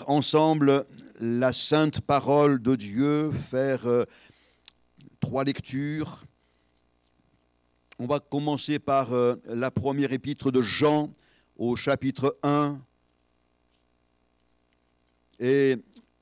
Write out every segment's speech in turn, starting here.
lire ensemble la sainte parole de Dieu, faire 3 lectures. On va commencer par la première épître de Jean au chapitre 1 et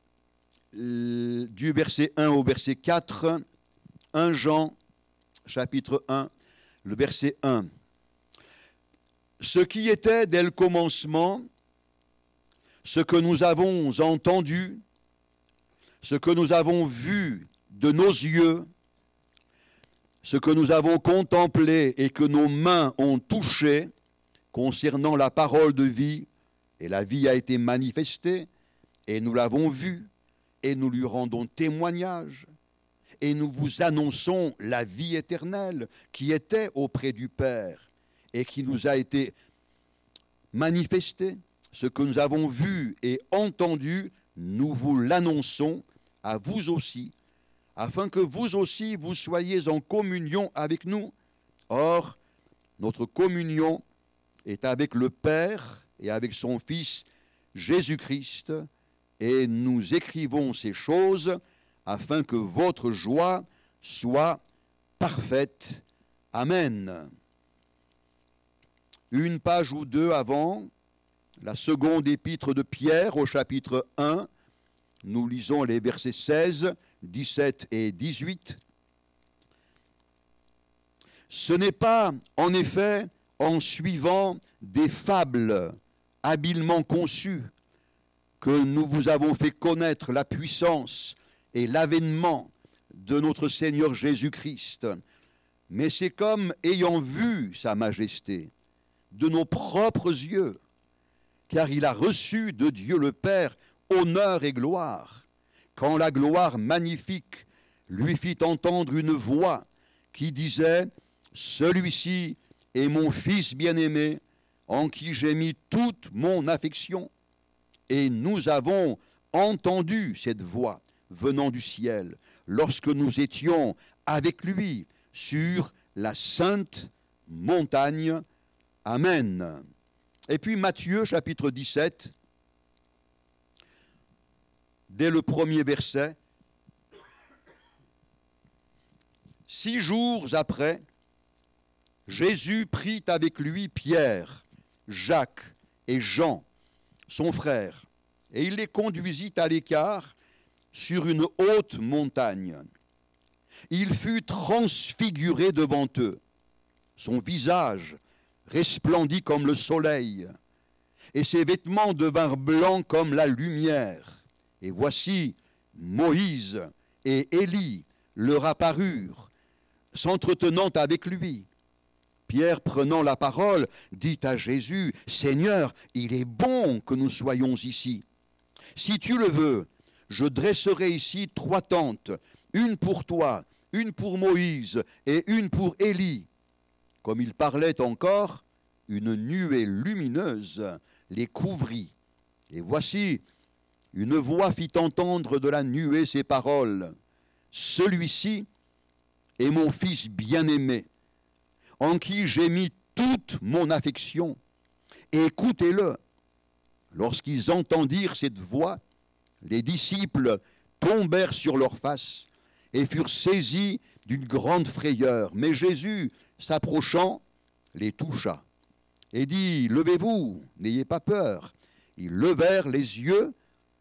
du verset 1 au verset 4, 1 Jean chapitre 1, le verset 1. Ce qui était dès le commencement, ce que nous avons entendu, ce que nous avons vu de nos yeux, ce que nous avons contemplé et que nos mains ont touché concernant la parole de vie, et la vie a été manifestée, et nous l'avons vue, et nous lui rendons témoignage, et nous vous annonçons la vie éternelle qui était auprès du Père et qui nous a été manifestée. Ce que nous avons vu et entendu, nous vous l'annonçons à vous aussi, afin que vous aussi vous soyez en communion avec nous. Or, notre communion est avec le Père et avec son Fils Jésus-Christ, et nous écrivons ces choses afin que votre joie soit parfaite. Amen. Une page ou deux avant, la seconde épître de Pierre au chapitre 1, nous lisons les versets 16, 17 et 18. Ce n'est pas, en effet, en suivant des fables habilement conçues que nous vous avons fait connaître la puissance et l'avènement de notre Seigneur Jésus-Christ, mais c'est comme ayant vu sa majesté de nos propres yeux, car il a reçu de Dieu le Père honneur et gloire, quand la gloire magnifique lui fit entendre une voix qui disait « Celui-ci est mon Fils bien-aimé, en qui j'ai mis toute mon affection. » Et nous avons entendu cette voix venant du ciel, lorsque nous étions avec lui sur la sainte montagne. Amen. Et puis Matthieu, chapitre 17, dès le premier verset. 6 jours après, Jésus prit avec lui Pierre, Jacques et Jean, son frère, et il les conduisit à l'écart sur une haute montagne. Il fut transfiguré devant eux. Son visage resplendit comme le soleil, et ses vêtements devinrent blancs comme la lumière. Et voici, Moïse et Élie leur apparurent, s'entretenant avec lui. Pierre, prenant la parole, dit à Jésus, « Seigneur, il est bon que nous soyons ici. Si tu le veux, je dresserai ici 3 tentes, une pour toi, une pour Moïse et une pour Élie. » Comme il parlait encore, une nuée lumineuse les couvrit. Et voici, une voix fit entendre de la nuée ces paroles. « Celui-ci est mon Fils bien-aimé, en qui j'ai mis toute mon affection. Écoutez-le. » Lorsqu'ils entendirent cette voix, les disciples tombèrent sur leurs faces et furent saisis d'une grande frayeur. Mais Jésus, s'approchant, les toucha et dit, « Levez-vous, n'ayez pas peur. » Ils levèrent les yeux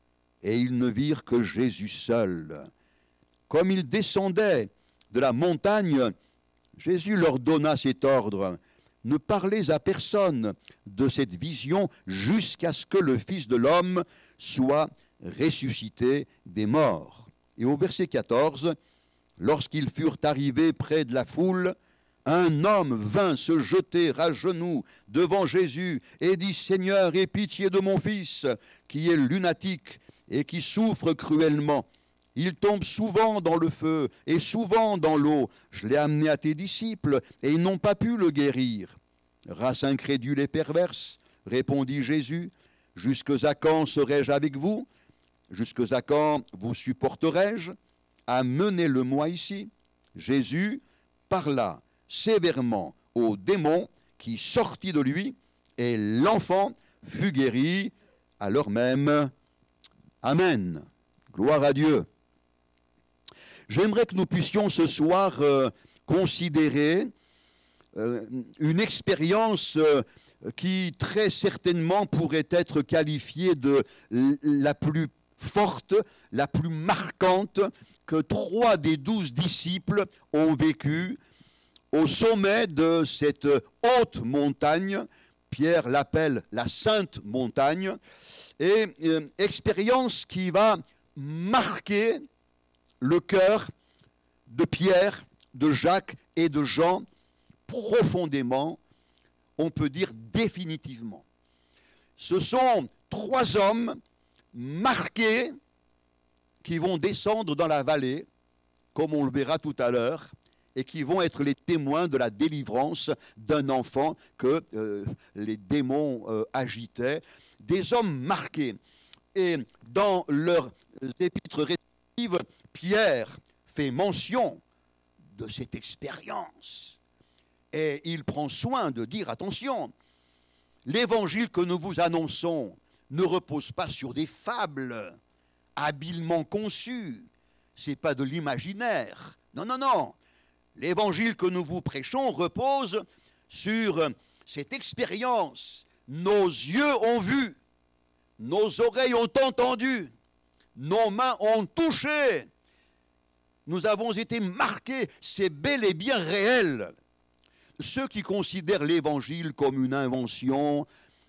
et ils ne virent que Jésus seul. Comme ils descendaient de la montagne, Jésus leur donna cet ordre, « Ne parlez à personne de cette vision jusqu'à ce que le Fils de l'homme soit ressuscité des morts. » Et au verset 14, lorsqu'ils furent arrivés près de la foule, un homme vint se jeter à genoux devant Jésus et dit, « Seigneur, aie pitié de mon fils, qui est lunatique et qui souffre cruellement. Il tombe souvent dans le feu et souvent dans l'eau. Je l'ai amené à tes disciples et ils n'ont pas pu le guérir. » Race incrédule et perverse, répondit Jésus, « Jusque à quand serai-je avec vous? Jusque à quand vous supporterai-je? Amenez-le-moi ici. » Jésus parla sévèrement au démon qui sortit de lui, et l'enfant fut guéri à l'heure même. Amen. Gloire à Dieu. J'aimerais que nous puissions ce soir considérer une expérience qui très certainement pourrait être qualifiée de la plus forte, la plus marquante que 3 des 12 disciples ont vécu au sommet de cette haute montagne. Pierre l'appelle la Sainte Montagne, et expérience qui va marquer le cœur de Pierre, de Jacques et de Jean profondément, on peut dire définitivement. Ce sont 3 hommes marqués qui vont descendre dans la vallée, comme on le verra tout à l'heure, et qui vont être les témoins de la délivrance d'un enfant que les démons agitaient. Des hommes marqués. Et dans leurs épîtres respectives, Pierre fait mention de cette expérience. Et il prend soin de dire, attention, l'évangile que nous vous annonçons ne repose pas sur des fables habilement conçues. Ce n'est pas de l'imaginaire. Non, non, non. L'évangile que nous vous prêchons repose sur cette expérience. Nos yeux ont vu, nos oreilles ont entendu, nos mains ont touché. Nous avons été marqués, c'est bel et bien réel. Ceux qui considèrent l'évangile comme une invention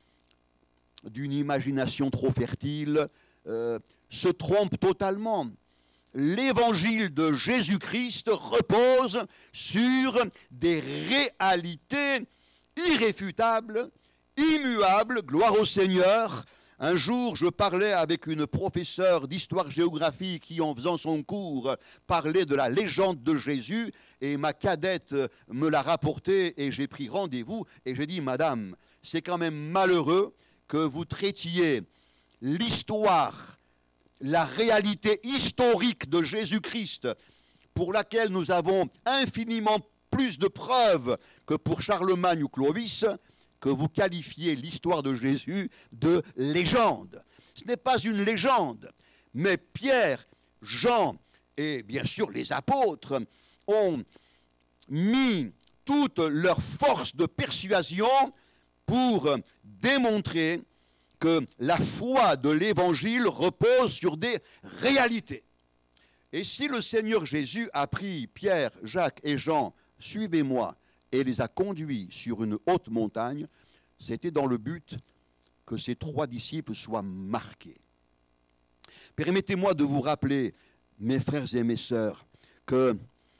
d'une imagination trop fertile se trompent totalement. L'évangile de Jésus-Christ repose sur des réalités irréfutables, immuables, gloire au Seigneur. Un jour, je parlais avec une professeure d'histoire-géographie qui, en faisant son cours, parlait de la légende de Jésus, et ma cadette me l'a rapporté et j'ai pris rendez-vous et j'ai dit, madame, c'est quand même malheureux que vous traitiez l'histoire, la réalité historique de Jésus-Christ, pour laquelle nous avons infiniment plus de preuves que pour Charlemagne ou Clovis, que vous qualifiez l'histoire de Jésus de légende. Ce n'est pas une légende, mais Pierre, Jean et bien sûr les apôtres ont mis toute leur force de persuasion pour démontrer que la foi de l'Évangile repose sur des réalités. Et si le Seigneur Jésus a pris Pierre, Jacques et Jean, suivez-moi, et les a conduits sur une haute montagne, c'était dans le but que ces 3 disciples soient marqués. Permettez-moi de vous rappeler, mes frères et mes sœurs, que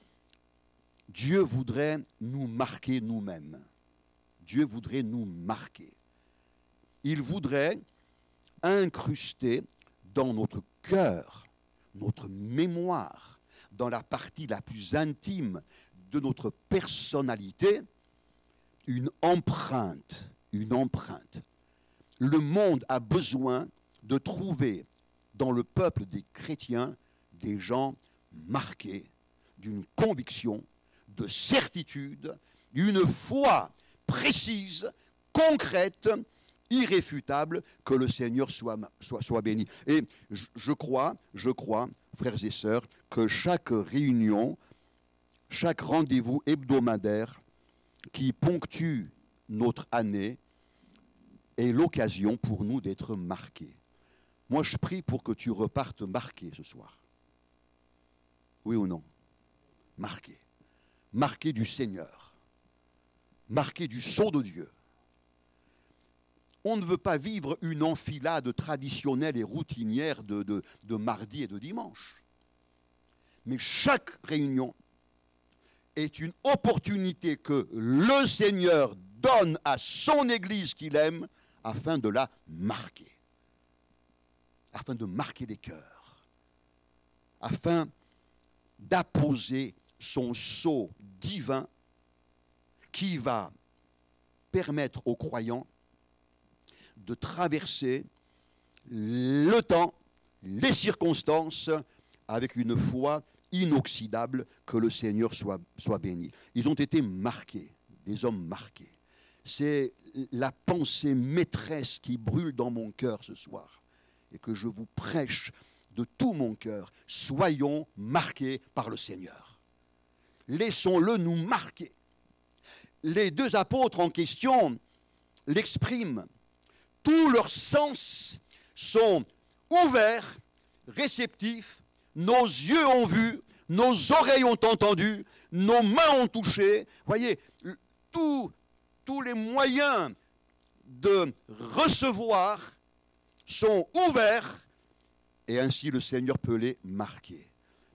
Dieu voudrait nous marquer nous-mêmes. Dieu voudrait nous marquer. Il voudrait incruster dans notre cœur, notre mémoire, dans la partie la plus intime de notre personnalité, une empreinte. Le monde a besoin de trouver dans le peuple des chrétiens des gens marqués d'une conviction, de certitude, d'une foi précise, concrète, irréfutable, que le Seigneur soit béni. Et je crois, frères et sœurs, que chaque réunion, chaque rendez-vous hebdomadaire qui ponctue notre année est l'occasion pour nous d'être marqués. Moi, je prie pour que tu repartes marqué ce soir. Oui ou non? Marqué. Marqué du Seigneur. Marqué du sceau de Dieu. On ne veut pas vivre une enfilade traditionnelle et routinière de mardi et de dimanche. Mais chaque réunion est une opportunité que le Seigneur donne à son Église qu'il aime afin de la marquer. Afin de marquer les cœurs. Afin d'apposer son sceau divin qui va permettre aux croyants de traverser le temps, les circonstances, avec une foi inoxydable, que le Seigneur soit béni. Ils ont été marqués, des hommes marqués. C'est la pensée maîtresse qui brûle dans mon cœur ce soir. et que je vous prêche de tout mon cœur, soyons marqués par le Seigneur. Laissons-le nous marquer. Les deux apôtres en question l'expriment. Tous leurs sens sont ouverts, réceptifs. Nos yeux ont vu, nos oreilles ont entendu, nos mains ont touché. Voyez, tous les moyens de recevoir sont ouverts et ainsi le Seigneur peut les marquer.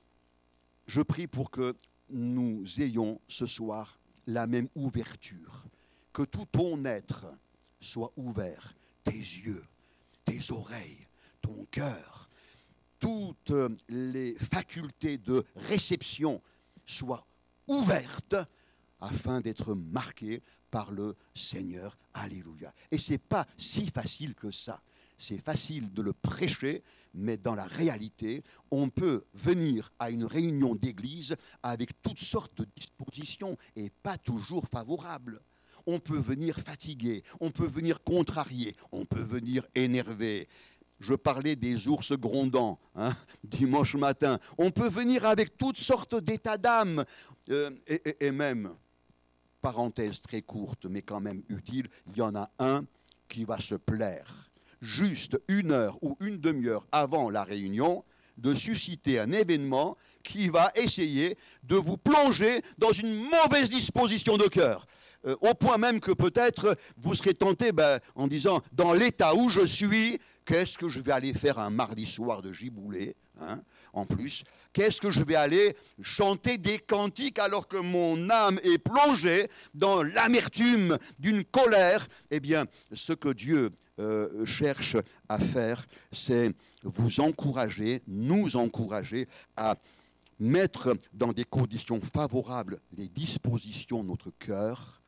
Je prie pour que nous ayons ce soir la même ouverture, que tout ton être soit ouvert, tes yeux, tes oreilles, ton cœur, toutes les facultés de réception soient ouvertes afin d'être marquées par le Seigneur. Alléluia. Et ce n'est pas si facile que ça. C'est facile de le prêcher, mais dans la réalité, on peut venir à une réunion d'église avec toutes sortes de dispositions et pas toujours favorables. On peut venir fatigué, on peut venir contrarié, on peut venir énervé. Je parlais des ours grondants, dimanche matin. On peut venir avec toutes sortes d'états d'âme et même, parenthèse très courte mais quand même utile, il y en a un qui va se plaire juste 1 heure ou une demi-heure avant la réunion, de susciter un événement qui va essayer de vous plonger dans une mauvaise disposition de cœur. Au point même que peut-être vous serez tenté en disant, dans l'état où je suis, qu'est-ce que je vais aller faire un mardi soir de giboulée, en plus, qu'est-ce que je vais aller chanter des cantiques alors que mon âme est plongée dans l'amertume d'une colère. Eh bien, ce que Dieu cherche à faire, c'est vous encourager, nous encourager à mettre dans des conditions favorables les dispositions de notre cœur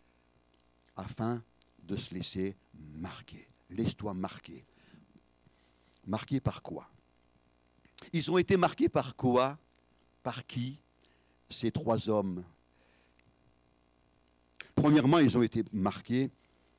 afin de se laisser marquer. Laisse-toi marquer. Marquer par quoi ? Ils ont été marqués par quoi ? Par qui ? Ces 3 hommes. Premièrement, ils ont été marqués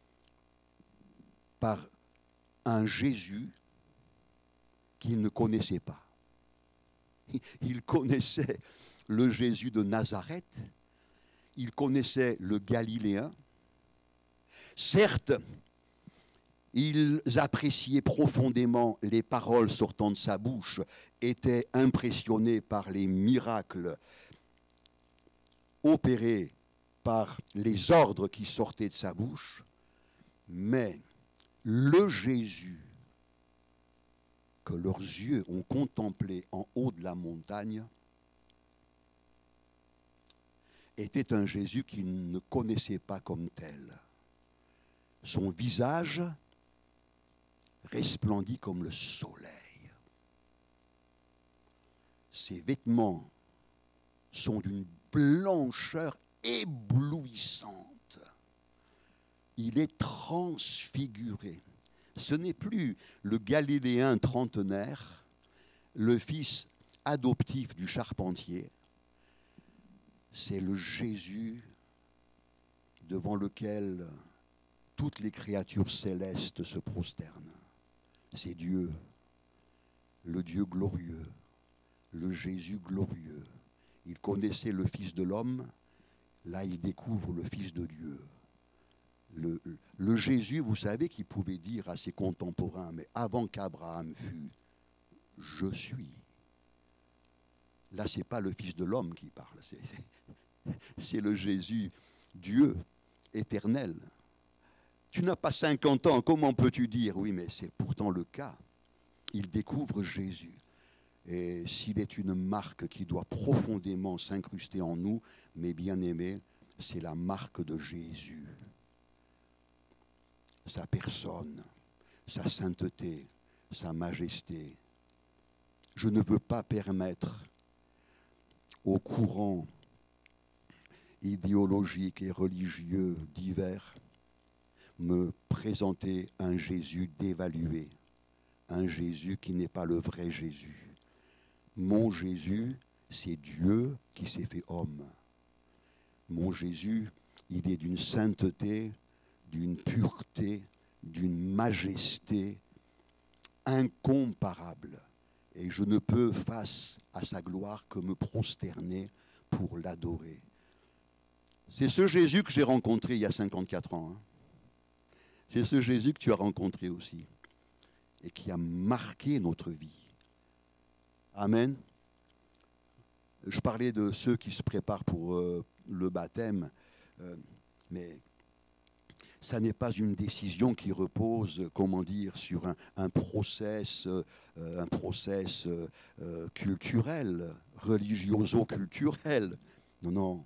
par un Jésus qu'ils ne connaissaient pas. Ils connaissaient le Jésus de Nazareth, ils connaissaient le Galiléen. Certes, ils appréciaient profondément les paroles sortant de sa bouche, étaient impressionnés par les miracles opérés par les ordres qui sortaient de sa bouche, mais le Jésus que leurs yeux ont contemplé en haut de la montagne était un Jésus qu'ils ne connaissaient pas comme tel. Son visage resplendit comme le soleil. Ses vêtements sont d'une blancheur éblouissante. Il est transfiguré. Ce n'est plus le Galiléen trentenaire, le fils adoptif du charpentier. C'est le Jésus devant lequel toutes les créatures célestes se prosternent. C'est Dieu, le Dieu glorieux, le Jésus glorieux. Il connaissait le Fils de l'homme, là il découvre le Fils de Dieu. Le Jésus, vous savez, qui pouvait dire à ses contemporains, mais avant qu'Abraham fût, je suis. Là, ce n'est pas le Fils de l'homme qui parle, c'est le Jésus, Dieu éternel. Tu n'as pas 50 ans, comment peux-tu dire ? Oui, mais c'est pourtant le cas. Il découvre Jésus. Et s'il est une marque qui doit profondément s'incruster en nous, mes bien-aimés, c'est la marque de Jésus. Sa personne, sa sainteté, sa majesté. Je ne veux pas permettre aux courants idéologiques et religieux divers me présenter un Jésus dévalué, un Jésus qui n'est pas le vrai Jésus. Mon Jésus, c'est Dieu qui s'est fait homme. Mon Jésus, il est d'une sainteté, d'une pureté, d'une majesté incomparable. Et je ne peux, face à sa gloire, que me prosterner pour l'adorer. C'est ce Jésus que j'ai rencontré il y a 54 ans. Hein. C'est ce Jésus que tu as rencontré aussi. Et qui a marqué notre vie. Amen. Je parlais de ceux qui se préparent pour le baptême, mais ça n'est pas une décision qui repose, comment dire, sur un process culturel, religioso-culturel. Non, non.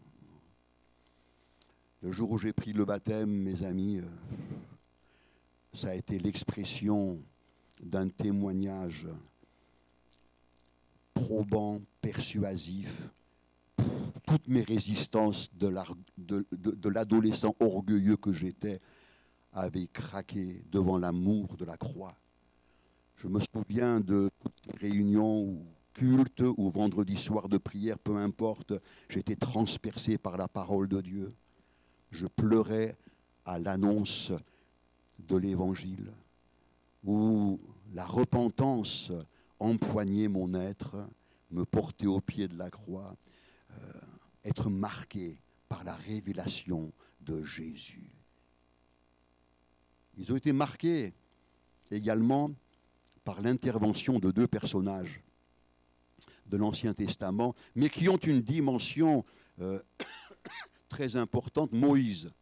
Le jour où j'ai pris le baptême, mes amis, ça a été l'expression d'un témoignage probant, persuasif. Toutes mes résistances de l'adolescent orgueilleux que j'étais avaient craqué devant l'amour de la croix. Je me souviens de toutes les réunions ou cultes ou vendredi soir de prière, peu importe, j'étais transpercé par la parole de Dieu. Je pleurais à l'annonce de l'Évangile, où la repentance empoignait mon être, me portait au pied de la croix, être marqué par la révélation de Jésus. Ils ont été marqués également par l'intervention de deux personnages de l'Ancien Testament, mais qui ont une dimension très importante, Moïse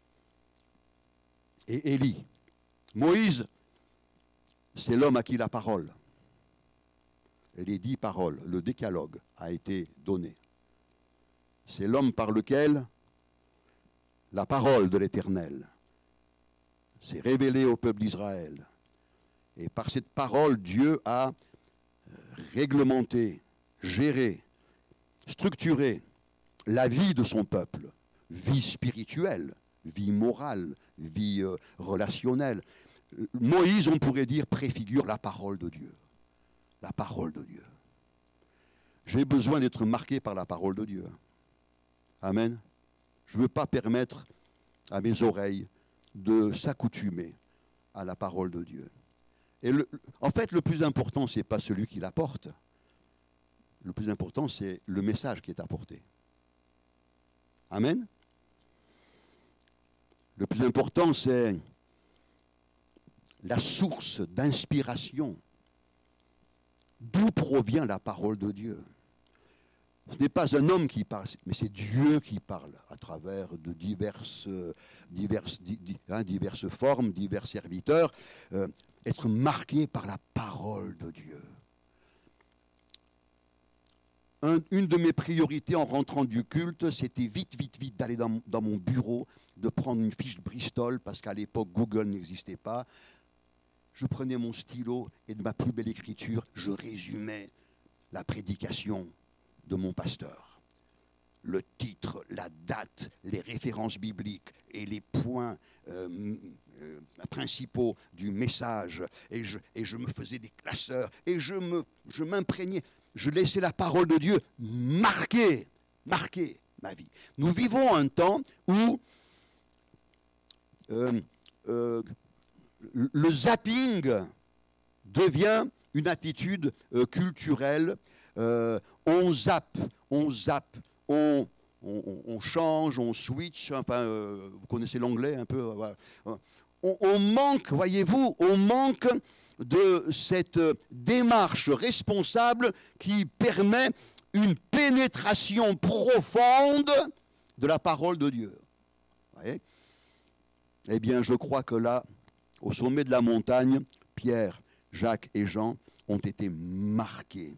et Élie. Moïse, c'est l'homme à qui la parole, et les 10 paroles, le décalogue a été donné. C'est l'homme par lequel la parole de l'Éternel s'est révélée au peuple d'Israël. Et par cette parole, Dieu a réglementé, géré, structuré la vie de son peuple, vie spirituelle, vie morale, vie relationnelle. Moïse, on pourrait dire, préfigure la parole de Dieu. La parole de Dieu. J'ai besoin d'être marqué par la parole de Dieu. Amen. Je ne veux pas permettre à mes oreilles de s'accoutumer à la parole de Dieu. Et en fait, le plus important, ce n'est pas celui qui l'apporte. Le plus important, c'est le message qui est apporté. Amen. Le plus important, c'est la source d'inspiration. D'où provient la parole de Dieu? Ce n'est pas un homme qui parle, mais c'est Dieu qui parle à travers de diverses formes, divers serviteurs. Être marqué par la parole de Dieu. Une de mes priorités en rentrant du culte, c'était vite d'aller dans mon bureau, de prendre une fiche Bristol, parce qu'à l'époque, Google n'existait pas. Je prenais mon stylo et de ma plus belle écriture, je résumais la prédication de mon pasteur. Le titre, la date, les références bibliques et les points principaux du message. Et je me faisais des classeurs et je m'imprégnais. Je laissais la parole de Dieu marquer ma vie. Nous vivons un temps où le zapping devient une attitude culturelle. On zappe, on change, on switch. Enfin, vous connaissez l'anglais un peu. Voilà. On manque, voyez-vous, de cette démarche responsable qui permet une pénétration profonde de la parole de Dieu. Vous voyez ? Eh bien, je crois que là, au sommet de la montagne, Pierre, Jacques et Jean ont été marqués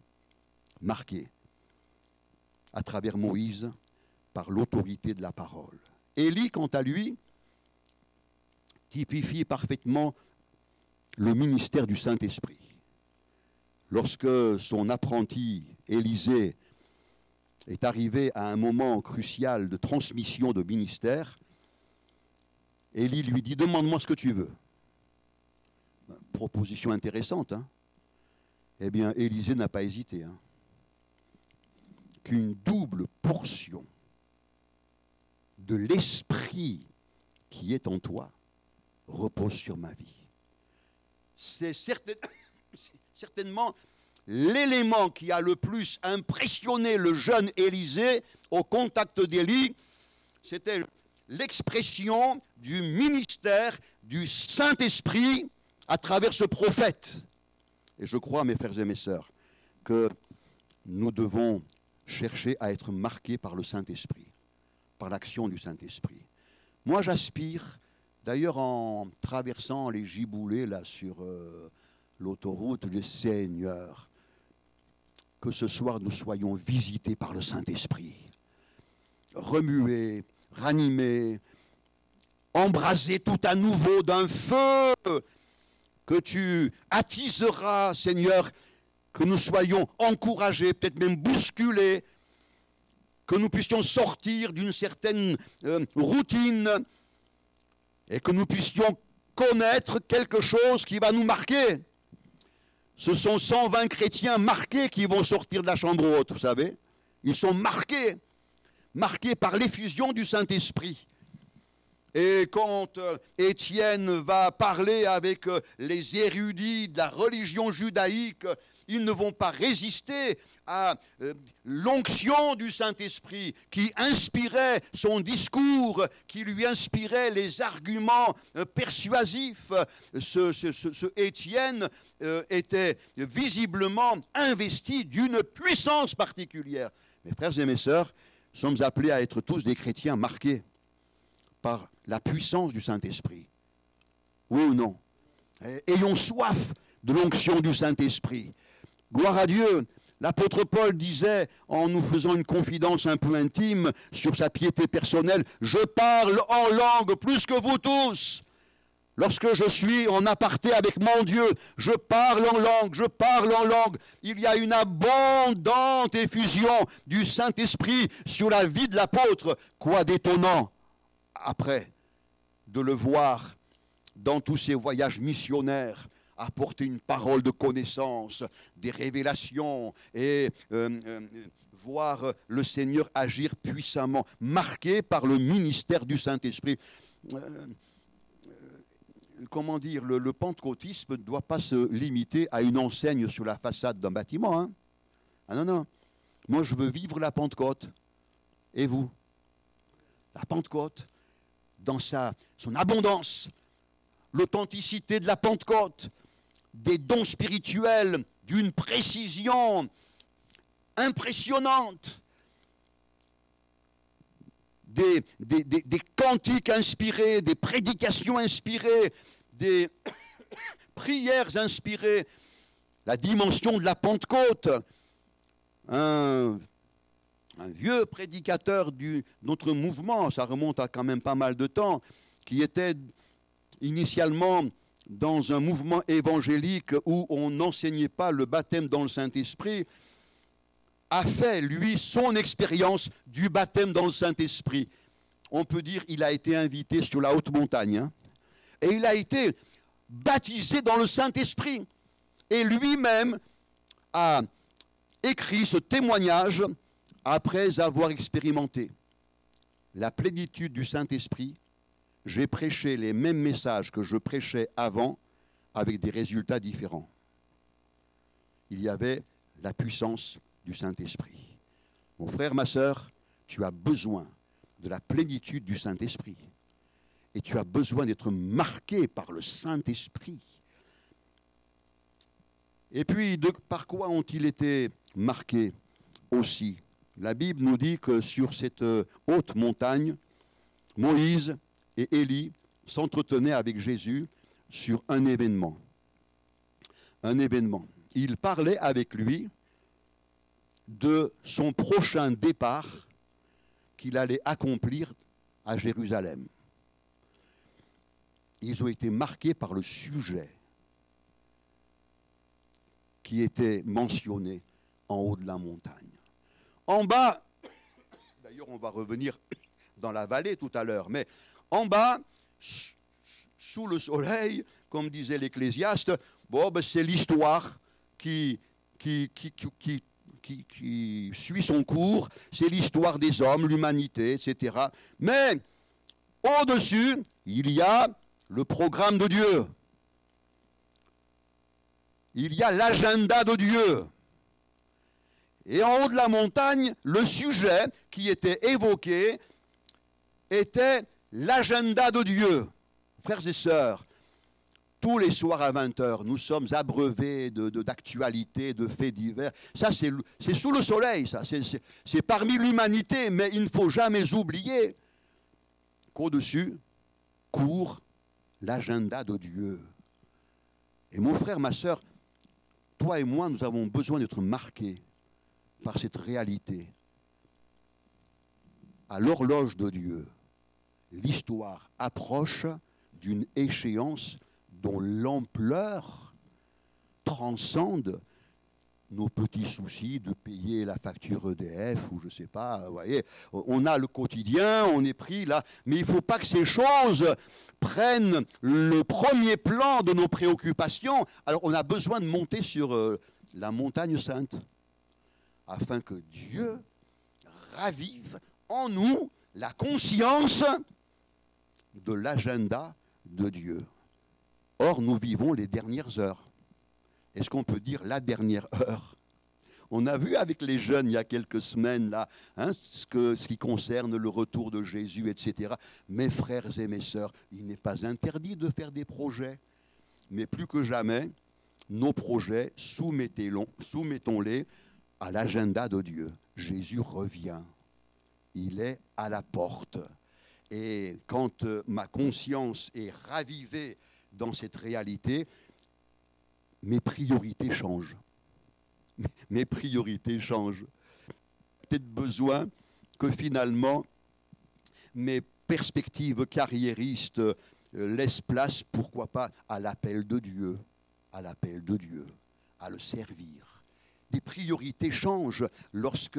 à travers Moïse par l'autorité de la parole. Élie, quant à lui, typifie parfaitement le ministère du Saint-Esprit. Lorsque son apprenti Élisée est arrivé à un moment crucial de transmission de ministère, Élie lui dit « Demande-moi ce que tu veux ». Proposition intéressante, hein. Eh bien, Élisée n'a pas hésité. Hein. Qu'une double portion de l'esprit qui est en toi repose sur ma vie. C'est certainement l'élément qui a le plus impressionné le jeune Élisée au contact d'Élie, c'était l'expression du ministère du Saint-Esprit à travers ce prophète. Et je crois, mes frères et mes sœurs, que nous devons chercher à être marqués par le Saint-Esprit, par l'action du Saint-Esprit. Moi, j'aspire, d'ailleurs en traversant les giboulées là sur l'autoroute, je dis Seigneur, que ce soir nous soyons visités par le Saint-Esprit, remués, ranimés, embrasés tout à nouveau d'un feu que tu attiseras, Seigneur, que nous soyons encouragés, peut-être même bousculés, que nous puissions sortir d'une certaine routine et que nous puissions connaître quelque chose qui va nous marquer. Ce sont 120 chrétiens marqués qui vont sortir de la chambre haute, vous savez. Ils sont marqués par l'effusion du Saint-Esprit. Et quand Étienne va parler avec les érudits de la religion judaïque, ils ne vont pas résister à l'onction du Saint-Esprit qui inspirait son discours, qui lui inspirait les arguments persuasifs. Ce Étienne était visiblement investi d'une puissance particulière. Mes frères et mes sœurs, nous sommes appelés à être tous des chrétiens marqués par la puissance du Saint-Esprit. Oui ou non? Ayons soif de l'onction du Saint-Esprit. Gloire à Dieu. L'apôtre Paul disait, en nous faisant une confidence un peu intime sur sa piété personnelle, « Je parle en langue plus que vous tous. Lorsque je suis en aparté avec mon Dieu, je parle en langue, je parle en langue. » Il y a une abondante effusion du Saint-Esprit sur la vie de l'apôtre. Quoi d'étonnant, après, de le voir dans tous ses voyages missionnaires, apporter une parole de connaissance, des révélations et voir le Seigneur agir puissamment, marqué par le ministère du Saint-Esprit. Comment dire, le pentecôtisme ne doit pas se limiter à une enseigne sur la façade d'un bâtiment. Hein. Ah non, non. Moi, je veux vivre la Pentecôte. Et vous? La Pentecôte, dans son abondance, l'authenticité de la Pentecôte, des dons spirituels d'une précision impressionnante, des cantiques inspirés, des prédications inspirées, des prières inspirées, la dimension de la Pentecôte. Un vieux prédicateur de notre mouvement, ça remonte à quand même pas mal de temps, qui était initialement dans un mouvement évangélique où on n'enseignait pas le baptême dans le Saint-Esprit, a fait, lui, son expérience du baptême dans le Saint-Esprit. On peut dire qu'il a été invité sur la haute montagne, hein, et il a été baptisé dans le Saint-Esprit. Et lui-même a écrit ce témoignage après avoir expérimenté la plénitude du Saint-Esprit. J'ai prêché les mêmes messages que je prêchais avant avec des résultats différents. Il y avait la puissance du Saint-Esprit. Mon frère, ma sœur, tu as besoin de la plénitude du Saint-Esprit. Et tu as besoin d'être marqué par le Saint-Esprit. Et puis, par quoi ont-ils été marqués aussi? La Bible nous dit que sur cette haute montagne, Moïse et Élie s'entretenaient avec Jésus sur un événement. Un événement. Ils parlaient avec lui de son prochain départ qu'il allait accomplir à Jérusalem. Ils ont été marqués par le sujet qui était mentionné en haut de la montagne. En bas, d'ailleurs on va revenir dans la vallée tout à l'heure, mais en bas, sous le soleil, comme disait l'Ecclésiaste, c'est l'histoire qui suit son cours, c'est l'histoire des hommes, l'humanité, etc. Mais au-dessus, il y a le programme de Dieu. il y a l'agenda de Dieu. Et en haut de la montagne, le sujet qui était évoqué était l'agenda de Dieu. Frères et sœurs, tous les soirs à 20h, nous sommes abreuvés d'actualités, de faits divers. Ça, c'est sous le soleil, ça. C'est parmi l'humanité, mais il ne faut jamais oublier qu'au-dessus court l'agenda de Dieu. Et mon frère, ma sœur, toi et moi, nous avons besoin d'être marqués par cette réalité. À l'horloge de Dieu, l'histoire approche d'une échéance dont l'ampleur transcende nos petits soucis de payer la facture EDF ou je ne sais pas, vous voyez, on a le quotidien, on est pris là, mais il ne faut pas que ces choses prennent le premier plan de nos préoccupations. Alors on a besoin de monter sur la montagne sainte, afin que Dieu ravive en nous la conscience de l'agenda de Dieu. Or, nous vivons les dernières heures. Est-ce qu'on peut dire la dernière heure? On a vu avec les jeunes il y a quelques semaines là, ce qui concerne le retour de Jésus, etc. Mes frères et mes sœurs, il n'est pas interdit de faire des projets. Mais plus que jamais, nos projets, soumettons-les à l'agenda de Dieu. Jésus revient. Il est à la porte. Et quand ma conscience est ravivée dans cette réalité, mes priorités changent. Mes priorités changent. Peut-être besoin que finalement mes perspectives carriéristes laissent place, pourquoi pas, à l'appel de Dieu, à le servir. Des priorités changent lorsque,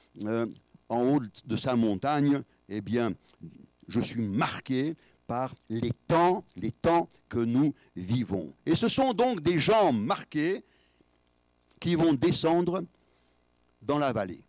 en haut de sa montagne, eh bien, je suis marqué par les temps que nous vivons. Et ce sont donc des gens marqués qui vont descendre dans la vallée.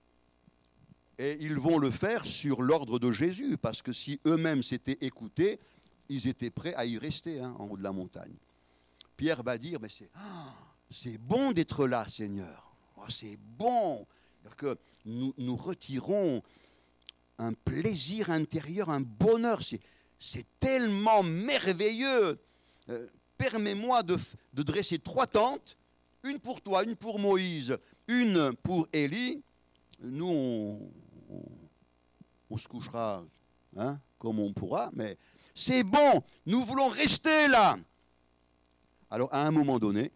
Et ils vont le faire sur l'ordre de Jésus, parce que si eux-mêmes s'étaient écoutés, ils étaient prêts à y rester en haut de la montagne. Pierre va dire, mais c'est bon d'être là, Seigneur. Oh, c'est bon. C'est-à-dire que nous retirons un plaisir intérieur, un bonheur. C'est tellement merveilleux. Permets-moi de dresser 3 tentes, une pour toi, une pour Moïse, une pour Élie. Nous, on se couchera comme on pourra, mais c'est bon, nous voulons rester là. Alors, à un moment donné,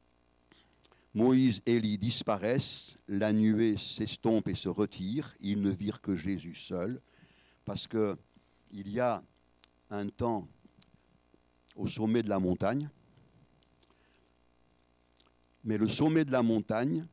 Moïse et Élie disparaissent, la nuée s'estompe et se retire. Ils ne virent que Jésus seul, parce qu'il y a un temps au sommet de la montagne, mais le sommet de la montagne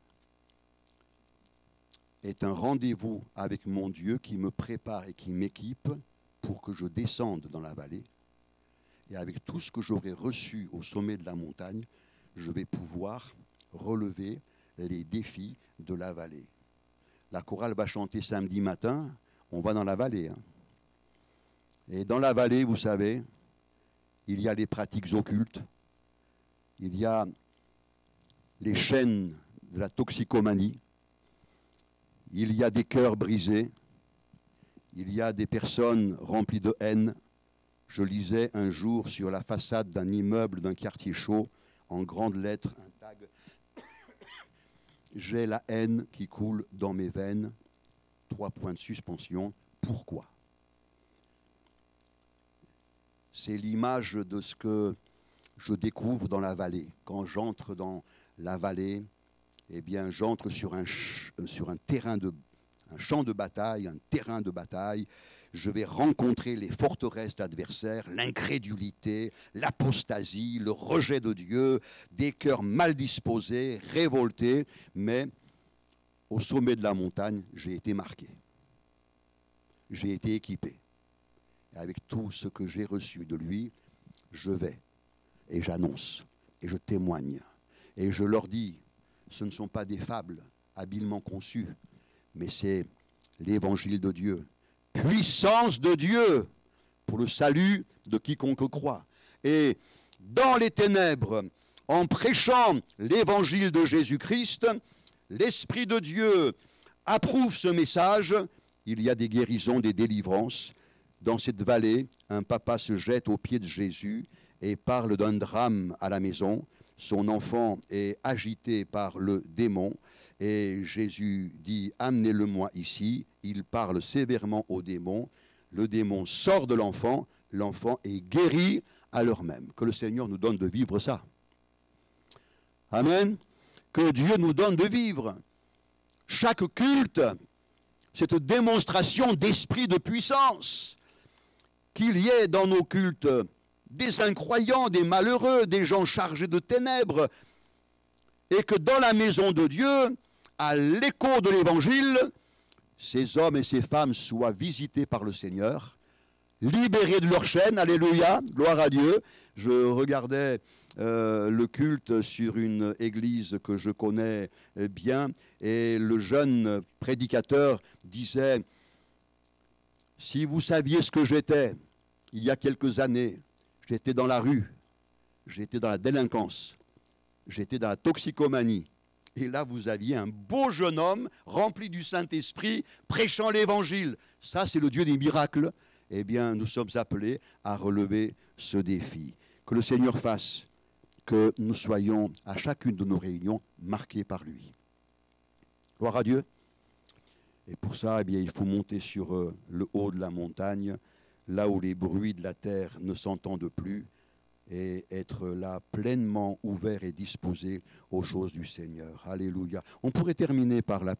est un rendez-vous avec mon Dieu qui me prépare et qui m'équipe pour que je descende dans la vallée. Et avec tout ce que j'aurai reçu au sommet de la montagne, je vais pouvoir relever les défis de la vallée. La chorale va chanter samedi matin, on va dans la vallée. Et dans la vallée, vous savez, il y a les pratiques occultes, il y a les chaînes de la toxicomanie, il y a des cœurs brisés, il y a des personnes remplies de haine. Je lisais un jour sur la façade d'un immeuble d'un quartier chaud, en grandes lettres, un tag « J'ai la haine qui coule dans mes veines », 3 points de suspension. Pourquoi ? C'est l'image de ce que je découvre dans la vallée. Quand j'entre dans la vallée, eh bien, j'entre sur un champ de bataille, un terrain de bataille. Je vais rencontrer les forteresses d'adversaires, l'incrédulité, l'apostasie, le rejet de Dieu, des cœurs mal disposés, révoltés, mais au sommet de la montagne, j'ai été marqué. J'ai été équipé. Et avec tout ce que j'ai reçu de lui, je vais et j'annonce et je témoigne. Et je leur dis, ce ne sont pas des fables habilement conçues, mais c'est l'évangile de Dieu. Puissance de Dieu pour le salut de quiconque croit. Et dans les ténèbres, en prêchant l'évangile de Jésus-Christ, l'Esprit de Dieu approuve ce message. Il y a des guérisons, des délivrances. Dans cette vallée, un papa se jette aux pieds de Jésus et parle d'un drame à la maison. Son enfant est agité par le démon et Jésus dit « Amenez-le-moi ici ». Il parle sévèrement au démon. Le démon sort de l'enfant. L'enfant est guéri à l'heure même. Que le Seigneur nous donne de vivre ça. Amen. Que Dieu nous donne de vivre. Chaque culte, cette démonstration d'esprit de puissance, qu'il y ait dans nos cultes des incroyants, des malheureux, des gens chargés de ténèbres, et que dans la maison de Dieu, à l'écho de l'Évangile, ces hommes et ces femmes soient visités par le Seigneur, libérés de leurs chaînes, alléluia, gloire à Dieu. Je regardais le culte sur une église que je connais bien, et le jeune prédicateur disait « Si vous saviez ce que j'étais, il y a quelques années, j'étais dans la rue, j'étais dans la délinquance, j'étais dans la toxicomanie. Et là, vous aviez un beau jeune homme rempli du Saint-Esprit, prêchant l'Évangile. Ça, c'est le Dieu des miracles. Eh bien, nous sommes appelés à relever ce défi. Que le Seigneur fasse que nous soyons à chacune de nos réunions marqués par lui. Gloire à Dieu. Et pour ça, eh bien, il faut monter sur le haut de la montagne, là où les bruits de la terre ne s'entendent plus, et être là pleinement ouvert et disposé aux choses du Seigneur. Alléluia. On pourrait terminer par la